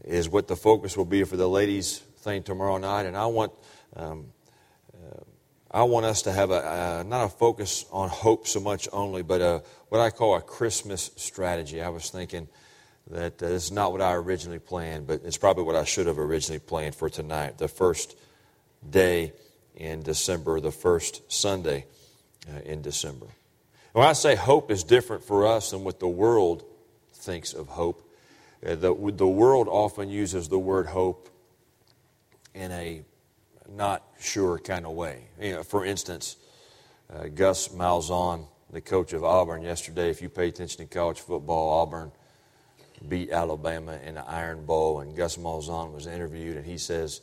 is what the focus will be for the ladies' thing tomorrow night. And I want us to have not a focus on hope so much only, but what I call a Christmas strategy. I was thinking that this is not what I originally planned, but it's probably what I should have originally planned for tonight, the first day in December, the first Sunday in December. When I say hope is different for us than what the world thinks of hope, the world often uses the word hope in a not sure kind of way. For instance, Gus Malzahn, the coach of Auburn yesterday, if you pay attention to college football, Auburn beat Alabama in the Iron Bowl, and Gus Malzahn was interviewed, and he says,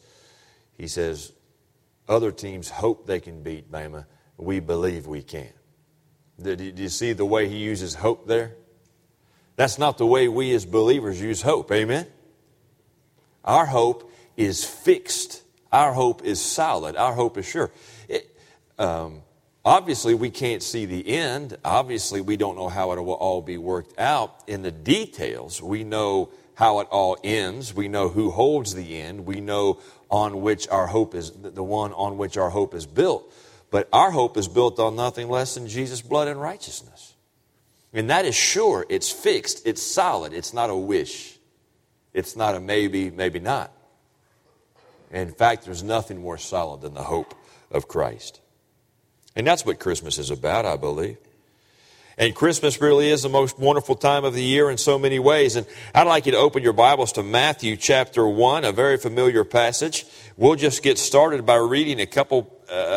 other teams hope they can beat Bama. We believe we can. Do you see the way he uses hope there? That's not the way we as believers use hope. Amen? Our hope is fixed. Our hope is solid. Our hope is sure. Obviously, we can't see the end. Obviously, we don't know how it will all be worked out in the details. We know how it all ends. We know who holds the end. We know on which our hope is, the one on which our hope is built. But our hope is built on nothing less than Jesus' blood and righteousness. And that is sure. It's fixed. It's solid. It's not a wish. It's not a maybe, maybe not. In fact, there's nothing more solid than the hope of Christ. And that's what Christmas is about, I believe. And Christmas really is the most wonderful time of the year in so many ways. And I'd like you to open your Bibles to Matthew chapter 1, a very familiar passage. We'll just get started by reading a couple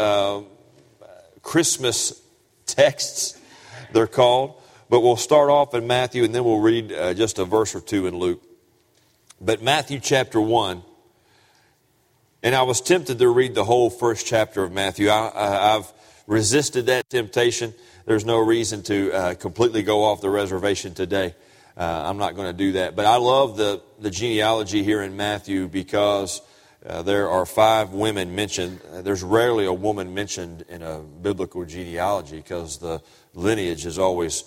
Christmas texts, they're called. But we'll start off in Matthew, and then we'll read just a verse or two in Luke. But Matthew chapter 1, and I was tempted to read the whole first chapter of Matthew. I've resisted that temptation. There's no reason to completely go off the reservation today. I'm not going to do that. But I love the genealogy here in Matthew because there are 5 women mentioned. There's rarely a woman mentioned in a biblical genealogy because the lineage is always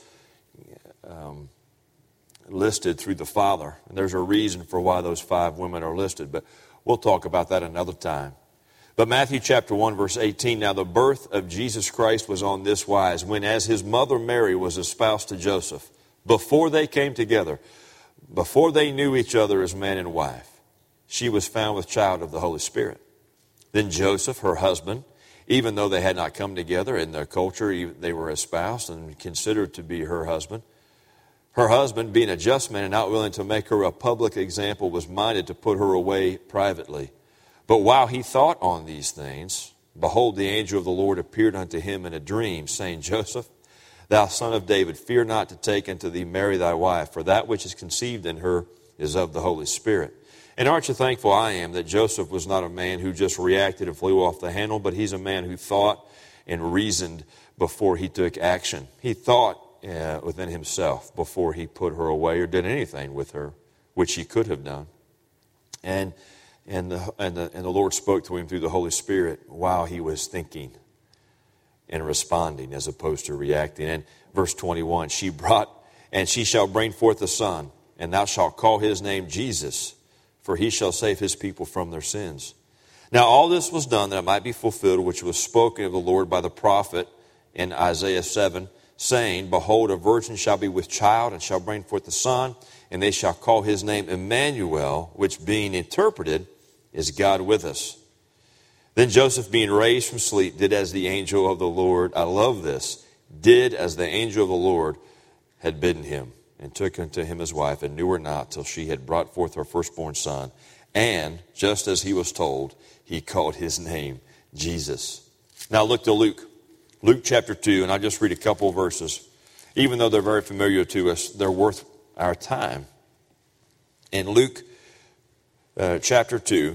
listed through the father. And there's a reason for why those 5 women are listed. But we'll talk about that another time. But Matthew chapter 1, verse 18, now the birth of Jesus Christ was on this wise, when as his mother Mary was espoused to Joseph, before they came together, before they knew each other as man and wife, she was found with child of the Holy Spirit. Then Joseph, her husband, even though they had not come together in their culture, they were espoused and considered to be her husband. Her husband, being a just man and not willing to make her a public example, was minded to put her away privately. But while he thought on these things, behold, the angel of the Lord appeared unto him in a dream, saying, Joseph, thou son of David, fear not to take unto thee Mary thy wife, for that which is conceived in her is of the Holy Spirit. And aren't you thankful I am that Joseph was not a man who just reacted and flew off the handle, but he's a man who thought and reasoned before he took action. He thought within himself before he put her away or did anything with her, which he could have done. And the Lord spoke to him through the Holy Spirit while he was thinking and responding as opposed to reacting. And verse 21, she shall bring forth a son, and thou shalt call his name Jesus, for he shall save his people from their sins. Now all this was done that it might be fulfilled, which was spoken of the Lord by the prophet in Isaiah 7, saying, behold, a virgin shall be with child, and shall bring forth a son, and they shall call his name Emmanuel, which being interpreted is God with us. Then Joseph, being raised from sleep, did as the angel of the Lord, I love this, did as the angel of the Lord had bidden him, and took unto him his wife, and knew her not till she had brought forth her firstborn son. And, just as he was told, he called his name Jesus. Now look to Luke chapter 2, and I'll just read a couple of verses. Even though they're very familiar to us, they're worth our time. In Luke chapter 2,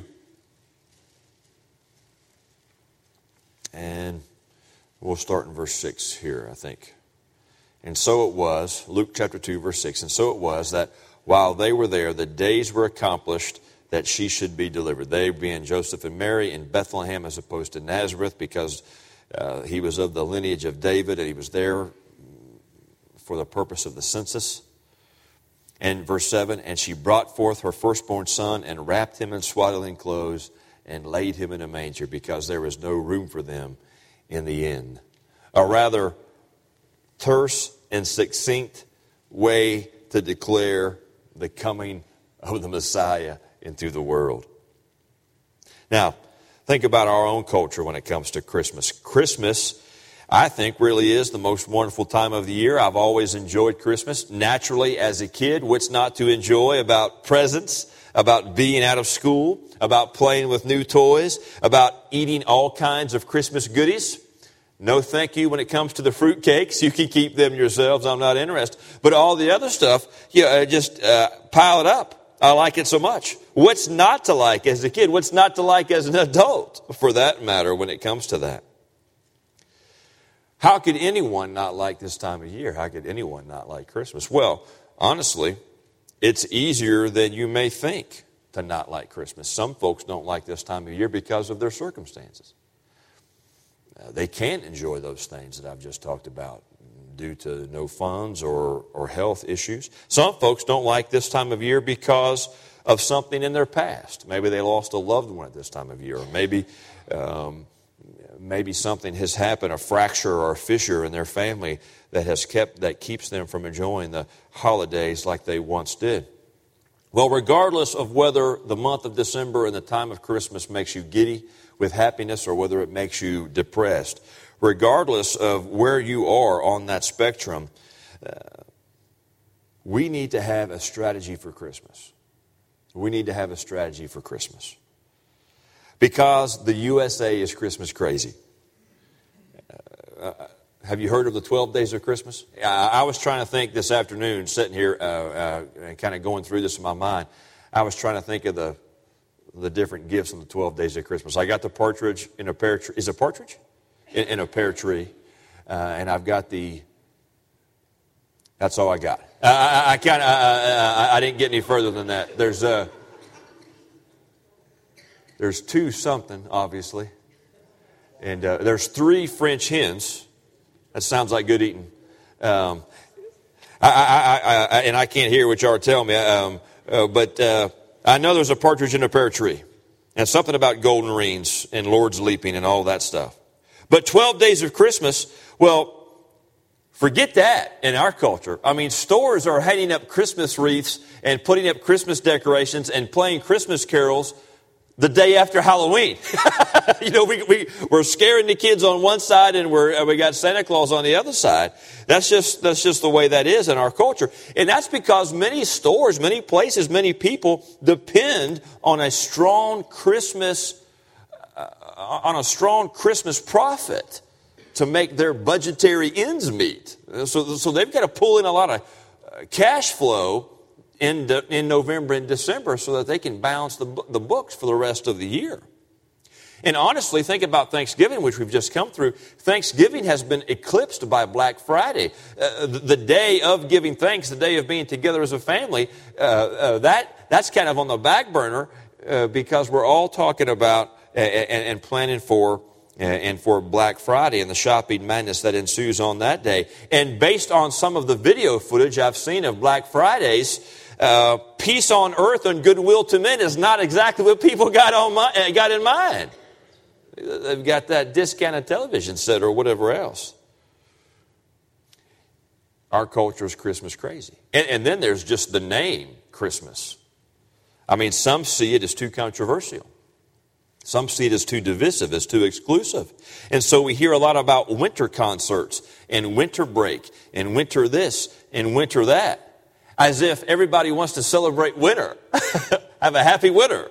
and we'll start in verse 6 here, I think. And so it was, Luke chapter 2, verse 6, and so it was that while they were there, the days were accomplished that she should be delivered. They being Joseph and Mary in Bethlehem as opposed to Nazareth, because he was of the lineage of David, and he was there for the purpose of the census. And verse 7, and she brought forth her firstborn son and wrapped him in swaddling clothes and laid him in a manger because there was no room for them in the inn. A rather terse and succinct way to declare the coming of the Messiah into the world. Now, think about our own culture when it comes to Christmas. Christmas, I think, really is the most wonderful time of the year. I've always enjoyed Christmas. Naturally, as a kid, what's not to enjoy about presents, about being out of school, about playing with new toys, about eating all kinds of Christmas goodies? No thank you when it comes to the fruit cakes. You can keep them yourselves. I'm not interested. But all the other stuff, just pile it up. I like it so much. What's not to like as a kid? What's not to like as an adult, for that matter, when it comes to that? How could anyone not like this time of year? How could anyone not like Christmas? Well, honestly, it's easier than you may think to not like Christmas. Some folks don't like this time of year because of their circumstances. They can't enjoy those things that I've just talked about due to no funds or health issues. Some folks don't like this time of year because of something in their past. Maybe they lost a loved one at this time of year, or maybe something has happened, a fracture or a fissure in their family that keeps them from enjoying the holidays like they once did. Well, regardless of whether the month of December and the time of Christmas makes you giddy with happiness or whether it makes you depressed, regardless of where you are on that spectrum, we need to have a strategy for Christmas. We need to have a strategy for Christmas. Because the USA is Christmas crazy. Have you heard of the 12 days of Christmas? I was trying to think this afternoon, sitting here and kind of going through this in my mind. I was trying to think of the different gifts on the 12 days of Christmas. I got the partridge in a pear tree. Is it partridge? In a pear tree. And I've got that's all I got. I didn't get any further than that. There's two something, obviously. And there's 3 French hens. That sounds like good eating. And I can't hear what y'all are telling me. But I know there's a partridge in a pear tree. And something about golden rings and Lord's leaping and all that stuff. But 12 days of Christmas, well, forget that in our culture. I mean, stores are hanging up Christmas wreaths and putting up Christmas decorations and playing Christmas carols the day after Halloween. We're scaring the kids on one side and we got Santa Claus on the other side. That's just the way that is in our culture. And that's because many stores, many places, many people depend on a strong Christmas profit to make their budgetary ends meet. So they've got to pull in a lot of cash flow in November and December so that they can balance the books for the rest of the year. And honestly, think about Thanksgiving, which we've just come through. Thanksgiving has been eclipsed by Black Friday. The day of giving thanks, the day of being together as a family, that's kind of on the back burner because we're all talking about and planning for Black Friday and the shopping madness that ensues on that day. And based on some of the video footage I've seen of Black Fridays, peace on earth and goodwill to men is not exactly what people got in mind. They've got that discounted television set or whatever else. Our culture is Christmas crazy. And then there's just the name Christmas. I mean, some see it as too controversial. Some see it as too divisive, as too exclusive. And so we hear a lot about winter concerts and winter break and winter this and winter that, as if everybody wants to celebrate winter. Have a happy winter.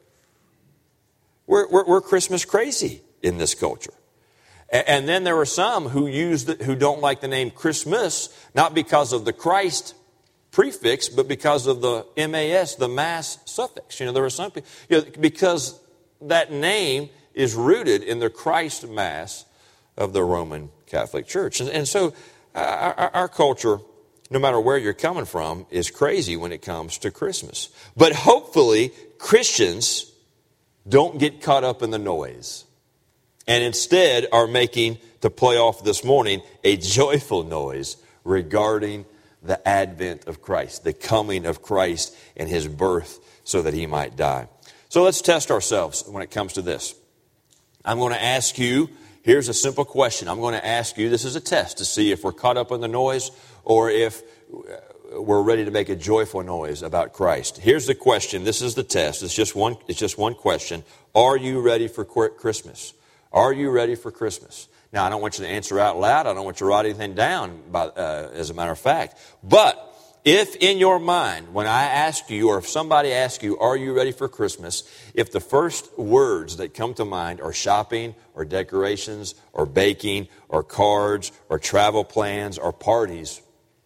We're Christmas crazy in this culture. And then there are some who don't like the name Christmas, not because of the Christ prefix, but because of the MAS, the Mass suffix. There are some people, because that name is rooted in the Christ Mass of the Roman Catholic Church. And so our culture, no matter where you're coming from, is crazy when it comes to Christmas. But hopefully, Christians don't get caught up in the noise and instead are making, to play off this morning, a joyful noise regarding the advent of Christ, the coming of Christ and his birth so that he might die. So let's test ourselves when it comes to this. I'm going to ask you, here's a simple question. I'm going to ask you, this is a test to see if we're caught up in the noise or if we're ready to make a joyful noise about Christ. Here's the question. This is the test. It's just one question. Are you ready for Christmas? Are you ready for Christmas? Now, I don't want you to answer out loud. I don't want you to write anything down, as a matter of fact. But if in your mind, when I ask you, or if somebody asks you, are you ready for Christmas? If the first words that come to mind are shopping, or decorations, or baking, or cards, or travel plans, or parties,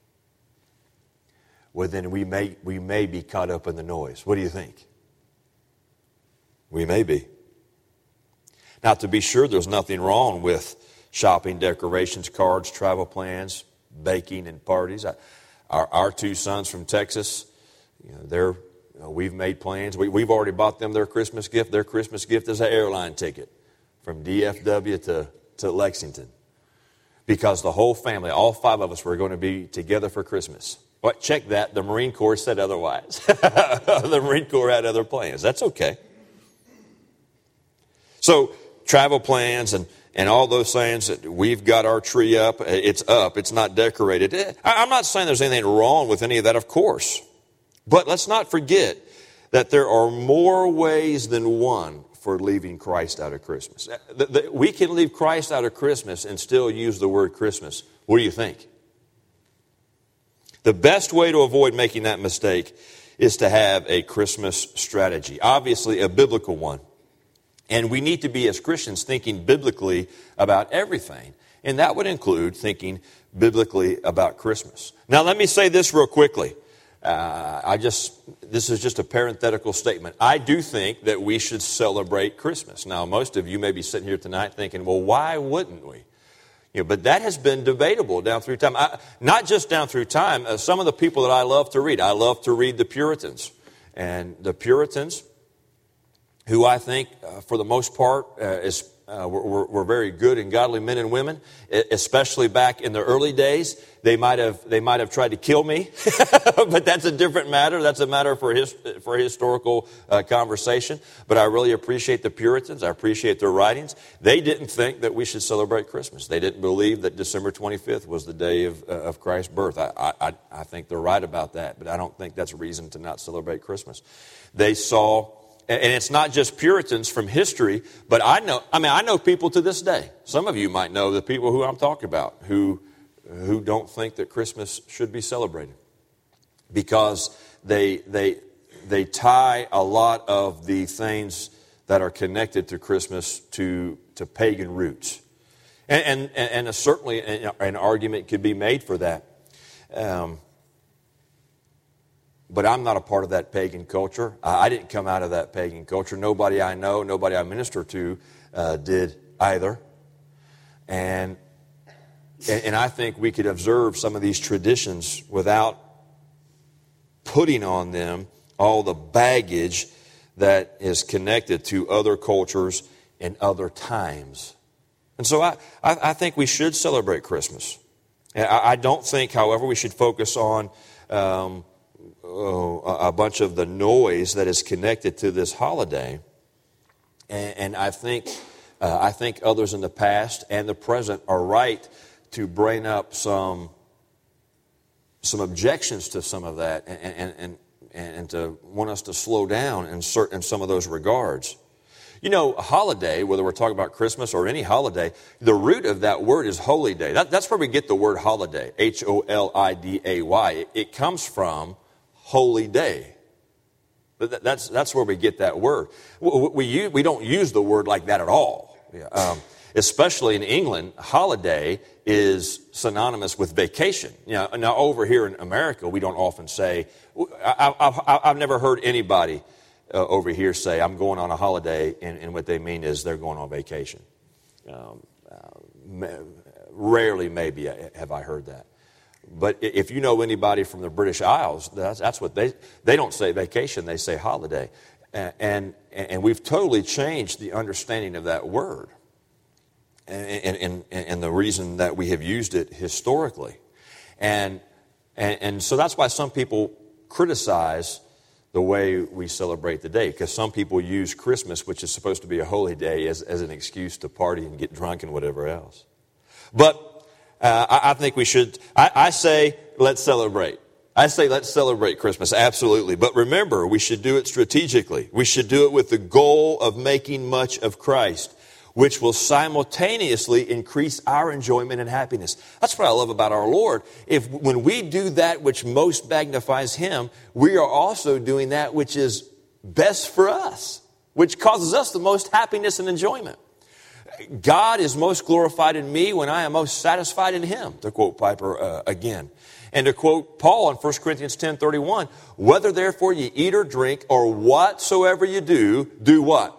well, then we may be caught up in the noise. What do you think? We may be. Now, to be sure, there's nothing wrong with shopping, decorations, cards, travel plans, baking, and parties. Our two sons from Texas, we've made plans. We've already bought them their Christmas gift. Their Christmas gift is an airline ticket from DFW to Lexington, because the whole family, all 5 of us, were going to be together for Christmas. But check that. The Marine Corps said otherwise. The Marine Corps had other plans. That's okay. So travel plans and all those things, that we've got our tree up. It's not decorated. I'm not saying there's anything wrong with any of that, of course. But let's not forget that there are more ways than one for leaving Christ out of Christmas. We can leave Christ out of Christmas and still use the word Christmas. What do you think? The best way to avoid making that mistake is to have a Christmas strategy. Obviously, a biblical one. And we need to be, as Christians, thinking biblically about everything. And that would include thinking biblically about Christmas. Now, let me say this real quickly. This is just a parenthetical statement. I do think that we should celebrate Christmas. Now, most of you may be sitting here tonight thinking, well, why wouldn't we? But that has been debatable down through time. Not just down through time. Some of the people that I love to read the Puritans. And the Puritans, who I think, for the most part, were very good and godly men and women, especially back in the early days. They might have tried to kill me, but that's a different matter. That's a matter for historical conversation. But I really appreciate the Puritans. I appreciate their writings. They didn't think that we should celebrate Christmas. They didn't believe that December 25th was the day of Christ's birth. I think they're right about that, but I don't think that's a reason to not celebrate Christmas. They saw. And it's not just Puritans from history, but I know people to this day. Some of you might know the people who I'm talking about who don't think that Christmas should be celebrated, because they tie a lot of the things that are connected to Christmas to pagan roots, and certainly an argument could be made for that. But I'm not a part of that pagan culture. I didn't come out of that pagan culture. Nobody I know, nobody I minister to did either. And I think we could observe some of these traditions without putting on them all the baggage that is connected to other cultures and other times. And so I think we should celebrate Christmas. I don't think, however, we should focus on a bunch of the noise that is connected to this holiday. And I think others in the past and the present are right to bring up some objections to some of that, and to want us to slow down in some of those regards. A holiday, whether we're talking about Christmas or any holiday, the root of that word is holy day. That's where we get the word holiday, Holiday. It comes from holy day. That's where we get that word. We don't use the word like that at all. Especially in England, holiday is synonymous with vacation. Now over here in America, we don't often say. I've never heard anybody over here say, "I'm going on a holiday," and what they mean is they're going on vacation. Rarely, maybe, have I heard that. But if you know anybody from the British Isles, that's what they don't say vacation, they say holiday. And we've totally changed the understanding of that word and the reason that we have used it historically. And And so that's why some people criticize the way we celebrate the day, because some people use Christmas, which is supposed to be a holy day, as an excuse to party and get drunk and whatever else. But I think we should, I say, let's celebrate. I say let's celebrate Christmas, absolutely. But remember, we should do it strategically. We should do it with the goal of making much of Christ, which will simultaneously increase our enjoyment and happiness. That's what I love about our Lord. When we do that which most magnifies Him, we are also doing that which is best for us, which causes us the most happiness and enjoyment. God is most glorified in me when I am most satisfied in Him, to quote Piper again. And to quote Paul in 1 Corinthians 10:31, whether therefore you eat or drink or whatsoever you do what?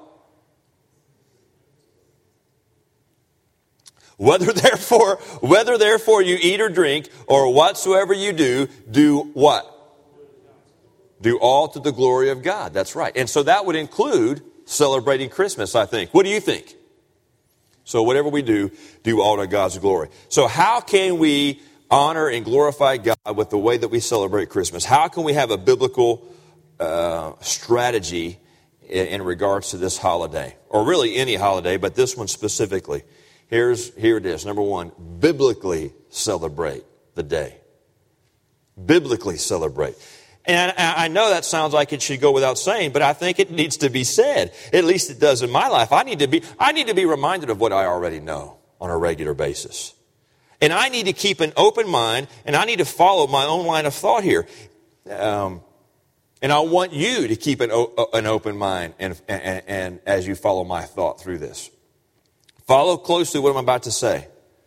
Whether therefore you eat or drink or whatsoever you do what? Do all to the glory of God. That's right. And so that would include celebrating Christmas, I think. What do you think? So whatever we do all to God's glory. So how can we honor and glorify God with the way that we celebrate Christmas? How can we have a biblical strategy in regards to this holiday? Or really any holiday, but this one specifically. Here it is. Number one, biblically celebrate the day. Biblically celebrate. And I know that sounds like it should go without saying, but I think it needs to be said. At least it does in my life. I need to be reminded of what I already know on a regular basis. And I need to keep an open mind, and I need to follow my own line of thought here. And I want you to keep an open mind and as you follow my thought through this. Follow closely what I'm about to say.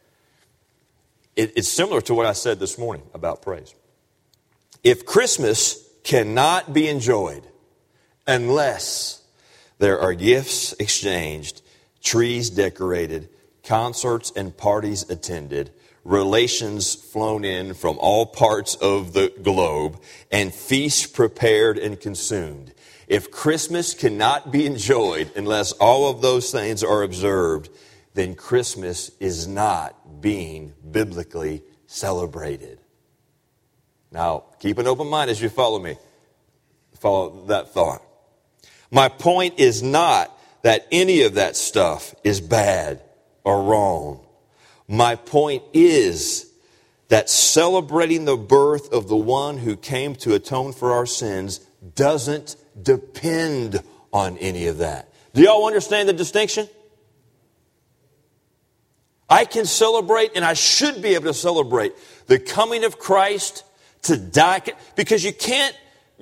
It's similar to what I said this morning about praise. If Christmas cannot be enjoyed unless there are gifts exchanged, trees decorated, concerts and parties attended, relations flown in from all parts of the globe, and feasts prepared and consumed. If Christmas cannot be enjoyed unless all of those things are observed, then Christmas is not being biblically celebrated. Now, keep an open mind as you follow me. Follow that thought. My point is not that any of that stuff is bad or wrong. My point is that celebrating the birth of the one who came to atone for our sins doesn't depend on any of that. Do y'all understand the distinction? I can celebrate, and I should be able to celebrate the coming of Christ to die, because you can't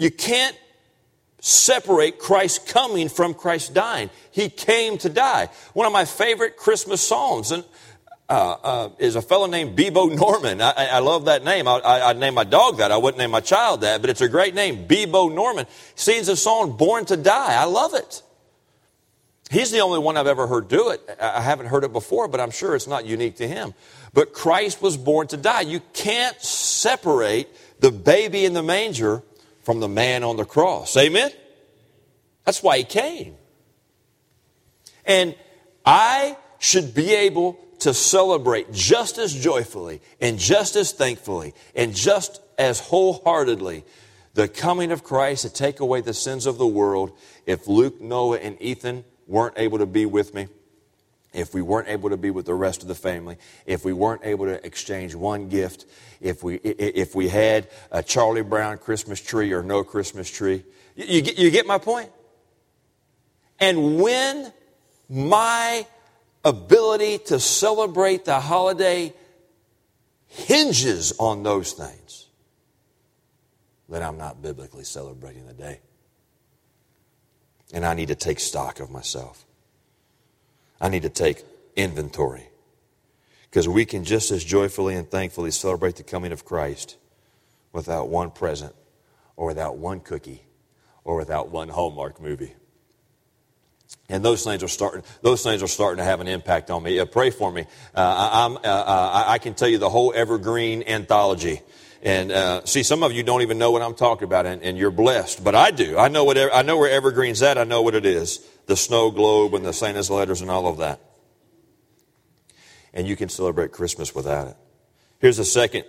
separate Christ coming from Christ dying. He came to die. One of my favorite Christmas songs is a fellow named Bebo Norman. I love that name. I'd name my dog that. I wouldn't name my child that, but it's a great name. Bebo Norman sings a song, Born to Die. I love it. He's the only one I've ever heard do it. I haven't heard it before, but I'm sure it's not unique to him. But Christ was born to die. You can't separate the baby in the manger from the man on the cross. Amen? That's why he came. And I should be able to celebrate just as joyfully and just as thankfully and just as wholeheartedly the coming of Christ to take away the sins of the world if Luke, Noah, and Ethan weren't able to be with me, if we weren't able to be with the rest of the family, if we weren't able to exchange one gift, if we had a Charlie Brown Christmas tree or no Christmas tree. You get my point? And when my ability to celebrate the holiday hinges on those things, then I'm not biblically celebrating the day. And I need to take stock of myself. I need to take inventory. Because we can just as joyfully and thankfully celebrate the coming of Christ without one present or without one cookie or without one Hallmark movie. And those things are starting to have an impact on me. Pray for me. I can tell you the whole Evergreen anthology. And see, some of you don't even know what I'm talking about, and you're blessed. But I do. I know where Evergreen's at. I know what it is. The snow globe and the Santa's letters and all of that. And you can celebrate Christmas without it. Here's a second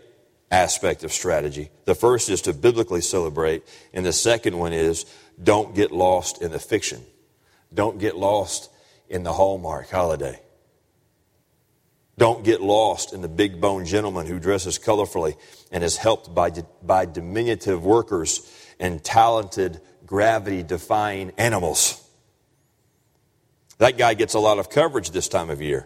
aspect of strategy. The first is to biblically celebrate, and the second one is don't get lost in the fiction. Don't get lost in the Hallmark holiday. Don't get lost in the big bone gentleman who dresses colorfully and is helped by diminutive workers and talented gravity-defying animals. That guy gets a lot of coverage this time of year.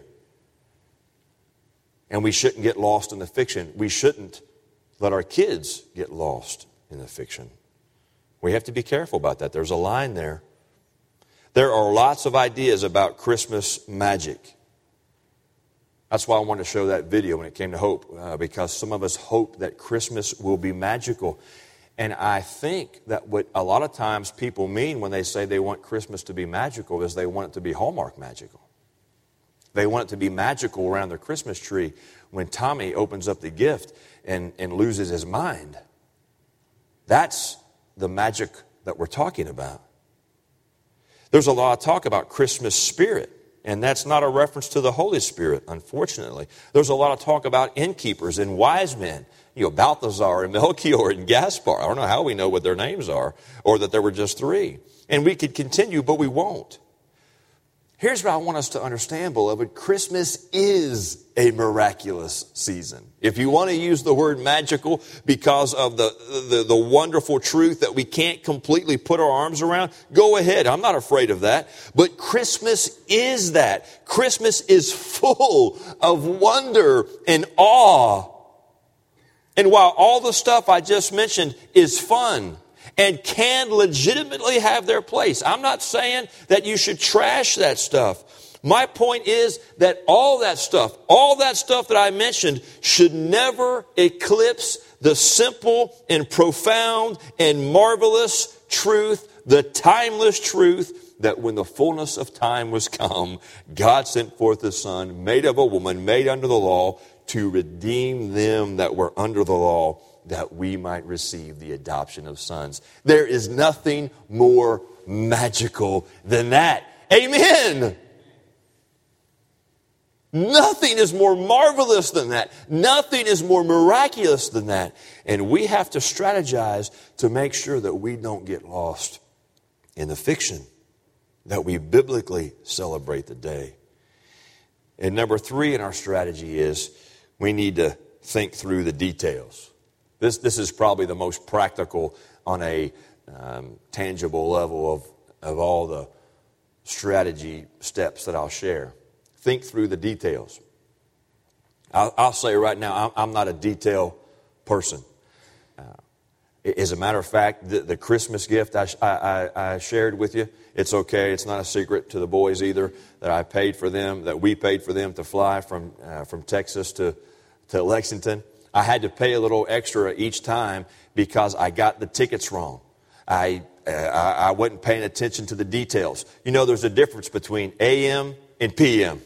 And we shouldn't get lost in the fiction. We shouldn't let our kids get lost in the fiction. We have to be careful about that. There's a line there. There are lots of ideas about Christmas magic. That's why I wanted to show that video when it came to hope, because some of us hope that Christmas will be magical. And I think that what a lot of times people mean when they say they want Christmas to be magical is they want it to be Hallmark magical. They want it to be magical around their Christmas tree when Tommy opens up the gift and loses his mind. That's the magic that we're talking about. There's a lot of talk about Christmas spirit, and that's not a reference to the Holy Spirit, unfortunately. There's a lot of talk about innkeepers and wise men. Balthazar and Melchior and Gaspar. I don't know how we know what their names are, or that there were just three. And we could continue, but we won't. Here's what I want us to understand, beloved. Christmas is a miraculous season. If you want to use the word magical because of the wonderful truth that we can't completely put our arms around, go ahead. I'm not afraid of that. But Christmas is that. Christmas is full of wonder and awe. And while all the stuff I just mentioned is fun and can legitimately have their place, I'm not saying that you should trash that stuff. My point is that all that stuff that I mentioned should never eclipse the simple and profound and marvelous truth, the timeless truth, that when the fullness of time was come, God sent forth His Son, made of a woman, made under the law, to redeem them that were under the law, that we might receive the adoption of sons. There is nothing more magical than that. Amen. Nothing is more marvelous than that. Nothing is more miraculous than that. And we have to strategize to make sure that we don't get lost in the fiction, that we biblically celebrate the day. And number 3 in our strategy is we need to think through the details. This is probably the most practical on a tangible level of all the strategy steps that I'll share. Think through the details. I'll say right now, I'm not a detail person. As a matter of fact, the Christmas gift I shared with you, it's okay. It's not a secret to the boys either that I paid for them, that we paid for them to fly from Texas to Lexington. I had to pay a little extra each time because I got the tickets wrong. I wasn't paying attention to the details. You know, there's a difference between AM and PM.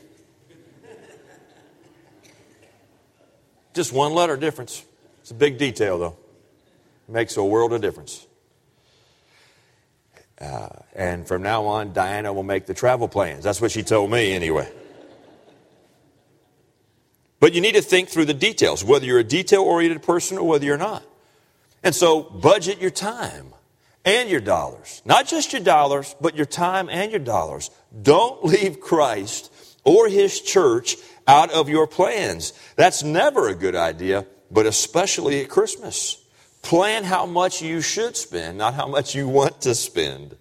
Just one letter difference. It's a big detail, though. It makes a world of difference. And from now on, Diana will make the travel plans. That's what she told me anyway. But you need to think through the details, whether you're a detail-oriented person or whether you're not. And so budget your time and your dollars. Not just your dollars, but your time and your dollars. Don't leave Christ or His church out of your plans. That's never a good idea, but especially at Christmas. Plan how much you should spend, not how much you want to spend.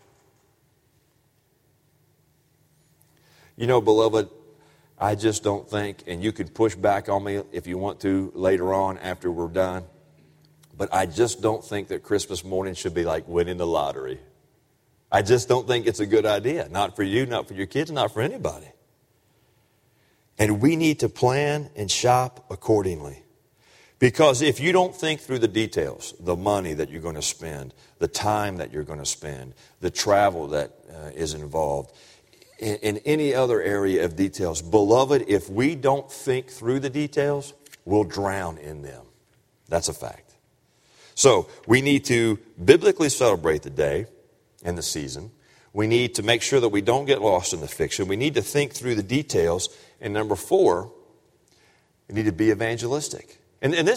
You know, beloved, I just don't think, and you can push back on me if you want to later on after we're done, but I just don't think that Christmas morning should be like winning the lottery. I just don't think it's a good idea. Not for you, not for your kids, not for anybody. And we need to plan and shop accordingly. Because if you don't think through the details, the money that you're going to spend, the time that you're going to spend, the travel that is involved, in any other area of details, beloved, if we don't think through the details, we'll drown in them. That's a fact. So we need to biblically celebrate the day and the season. We need to make sure that we don't get lost in the fiction. We need to think through the details. And number 4, we need to be evangelistic. And this,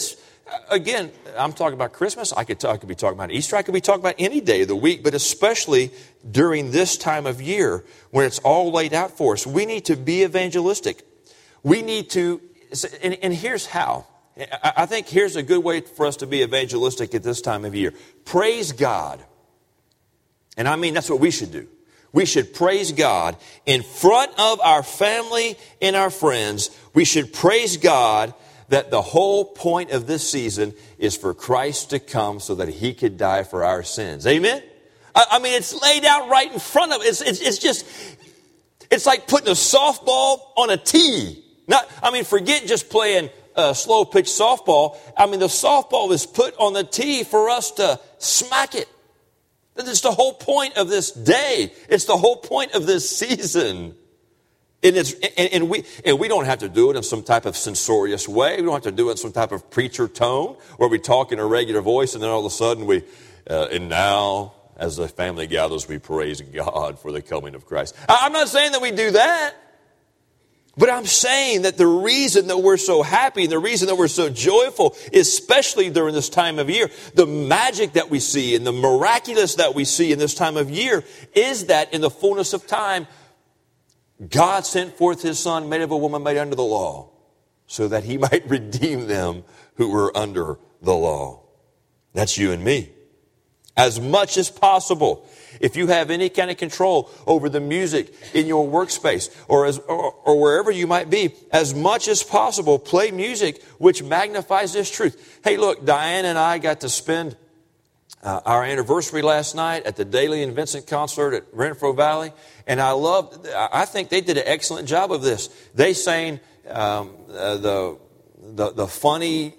Again, I'm talking about Christmas. I could be talking about Easter. I could be talking about any day of the week, but especially during this time of year when it's all laid out for us. We need to be evangelistic. We need to, and here's how. I think here's a good way for us to be evangelistic at this time of year. Praise God. And I mean, that's what we should do. We should praise God in front of our family and our friends. We should praise God that the whole point of this season is for Christ to come so that He could die for our sins. Amen? I mean, it's laid out right in front of us. It's like putting a softball on a tee. Forget just playing slow pitch softball. I mean, the softball is put on the tee for us to smack it. That's the whole point of this day. It's the whole point of this season. And we don't have to do it in some type of censorious way. We don't have to do it in some type of preacher tone where we talk in a regular voice and then all of a sudden and now as the family gathers we praise God for the coming of Christ. I'm not saying that we do that. But I'm saying that the reason that we're so happy, the reason that we're so joyful, especially during this time of year, the magic that we see and the miraculous that we see in this time of year is that in the fullness of time, God sent forth His Son, made of a woman, made under the law, so that He might redeem them who were under the law. That's you and me. As much as possible, if you have any kind of control over the music in your workspace or wherever you might be, as much as possible, play music which magnifies this truth. Hey, look, Diane and I got to spend our anniversary last night at the Daly and Vincent concert at Renfro Valley, and I think they did an excellent job of this. They sang the funny,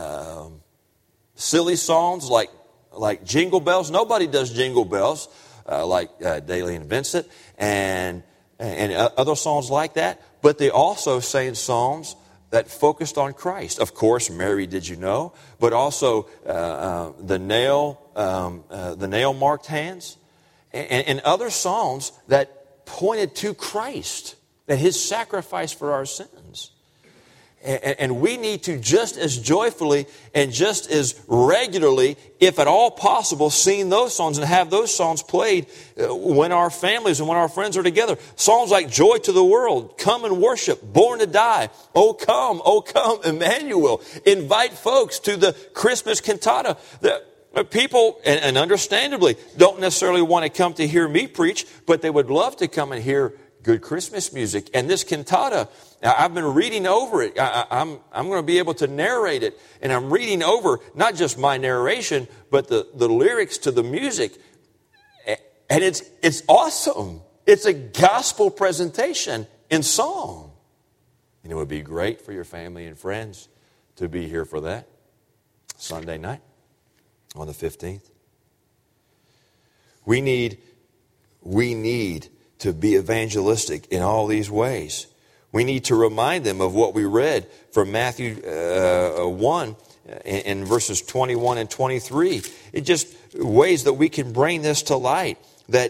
silly songs like Jingle Bells. Nobody does Jingle Bells like Daly and Vincent and other songs like that. But they also sang songs that focused on Christ. Of course, Mary, Did You Know? But also the nail-marked hands and other songs that pointed to Christ and His sacrifice for our sins. And we need to just as joyfully and just as regularly, if at all possible, sing those songs and have those songs played when our families and when our friends are together. Songs like Joy to the World, Come and Worship, Born to Die, Oh come, Emmanuel. Invite folks to the Christmas cantata. People, and understandably, don't necessarily want to come to hear me preach, but they would love to come and hear good Christmas music. And this cantata, I've been reading over it. I'm going to be able to narrate it. And I'm reading over not just my narration, but the lyrics to the music. And it's awesome. It's a gospel presentation in song. And it would be great for your family and friends to be here for that Sunday night on the 15th. We need to be evangelistic in all these ways. We need to remind them of what we read from Matthew 1 in verses 21 and 23. It just ways that we can bring this to light, that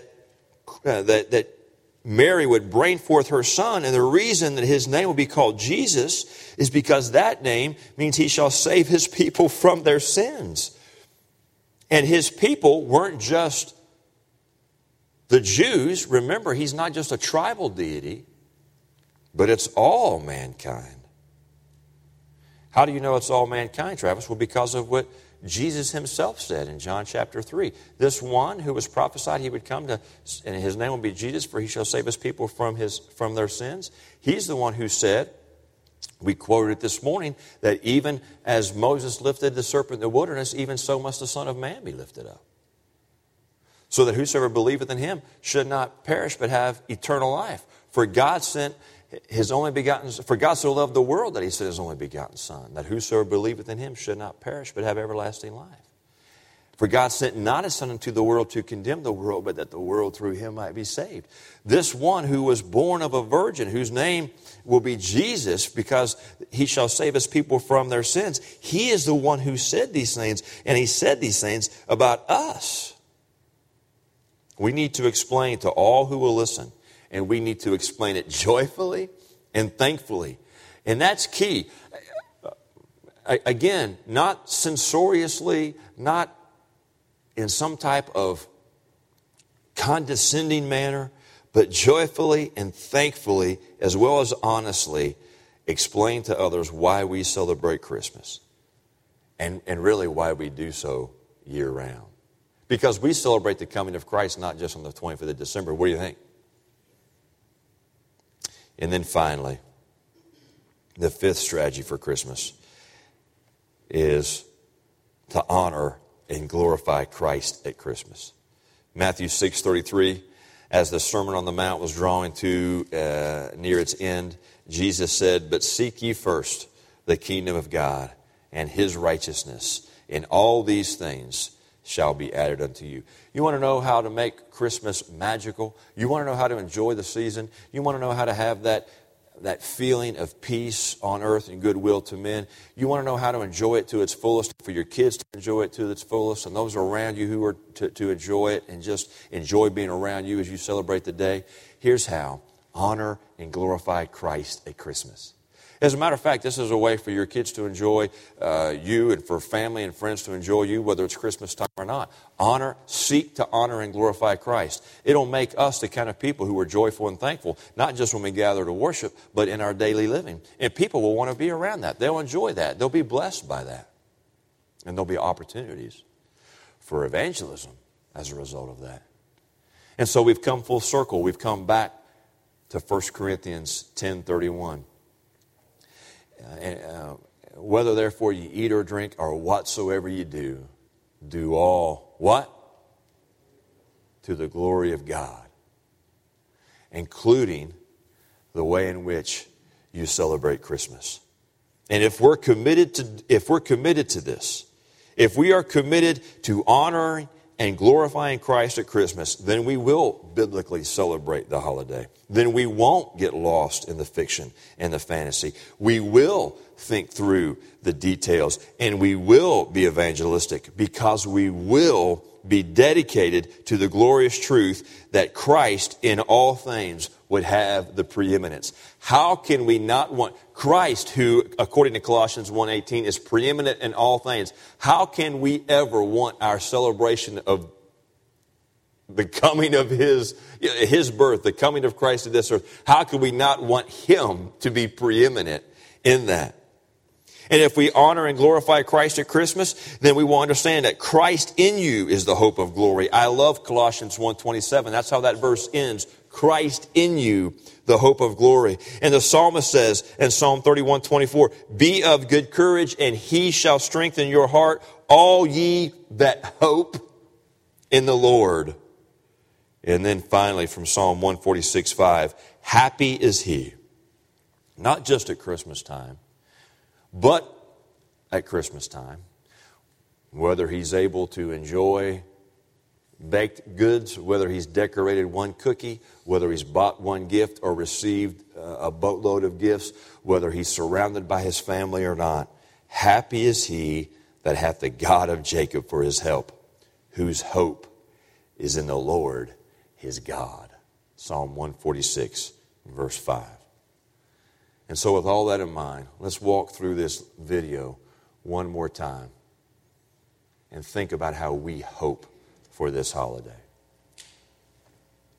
Mary would bring forth her son, and the reason that his name will be called Jesus is because that name means He shall save His people from their sins. And His people weren't just the Jews. Remember, He's not just a tribal deity, but it's all mankind. How do you know it's all mankind, Travis? Well, because of what Jesus Himself said in John chapter 3. This one who was prophesied He would come to, and His name will be Jesus, for He shall save His people from their sins. He's the one who said, we quoted it this morning, that even as Moses lifted the serpent in the wilderness, even so must the Son of Man be lifted up, so that whosoever believeth in Him should not perish but have eternal life. For God sent His only begotten, for God so loved the world that He sent His only begotten Son, that whosoever believeth in Him should not perish but have everlasting life. For God sent not His Son into the world to condemn the world, but that the world through Him might be saved. This one who was born of a virgin, whose name will be Jesus, because He shall save His people from their sins. He is the one who said these things, and He said these things about us. We need to explain to all who will listen, and we need to explain it joyfully and thankfully. And that's key. again, not censoriously, not in some type of condescending manner, but joyfully and thankfully, as well as honestly, explain to others why we celebrate Christmas and really why we do so year round. Because we celebrate the coming of Christ not just on the 25th of December. What do you think? And then finally, the fifth strategy for Christmas is to honor and glorify Christ at Christmas. Matthew 6:33, as the Sermon on the Mount was drawing to near its end, Jesus said, "But seek ye first the kingdom of God and His righteousness, and all these things shall be added unto you." You want to know how to make Christmas magical? You want to know how to enjoy the season? You want to know how to have that feeling of peace on earth and goodwill to men? You want to know how to enjoy it to its fullest, for your kids to enjoy it to its fullest, and those around you who are to enjoy it and just enjoy being around you as you celebrate the day? Here's how. Honor and glorify Christ at Christmas. As a matter of fact, this is a way for your kids to enjoy you and for family and friends to enjoy you, whether it's Christmas time or not. Seek to honor and glorify Christ. It'll make us the kind of people who are joyful and thankful, not just when we gather to worship, but in our daily living. And people will want to be around that. They'll enjoy that. They'll be blessed by that. And there'll be opportunities for evangelism as a result of that. And so we've come full circle. We've come back to 1 Corinthians 10:31. Whether therefore you eat or drink or whatsoever you do all, what? To the glory of God, including the way in which you celebrate Christmas. And if we're committed to this, if we are committed to honoring and glorifying Christ at Christmas, then we will biblically celebrate the holiday. Then we won't get lost in the fiction and the fantasy. We will think through the details, and we will be evangelistic because we will be dedicated to the glorious truth that Christ in all things would have the preeminence. How can we not want Christ, who, according to Colossians 1:18, is preeminent in all things? How can we ever want our celebration of the coming of His birth, the coming of Christ to this earth? How can we not want Him to be preeminent in that? And if we honor and glorify Christ at Christmas, then we will understand that Christ in you is the hope of glory. I love Colossians 1:27. That's how that verse ends. Christ in you, the hope of glory. And the psalmist says in Psalm 31:24, "Be of good courage, and He shall strengthen your heart, all ye that hope in the Lord." And then finally from Psalm 146:5, "Happy is he," not just at Christmas time, but at Christmas time, whether he's able to enjoy baked goods, whether he's decorated one cookie, whether he's bought one gift or received a boatload of gifts, whether he's surrounded by his family or not. Happy is he that hath the God of Jacob for his help, whose hope is in the Lord his God. Psalm 146, verse 5. And so with all that in mind, let's walk through this video one more time and think about how we hope for this holiday.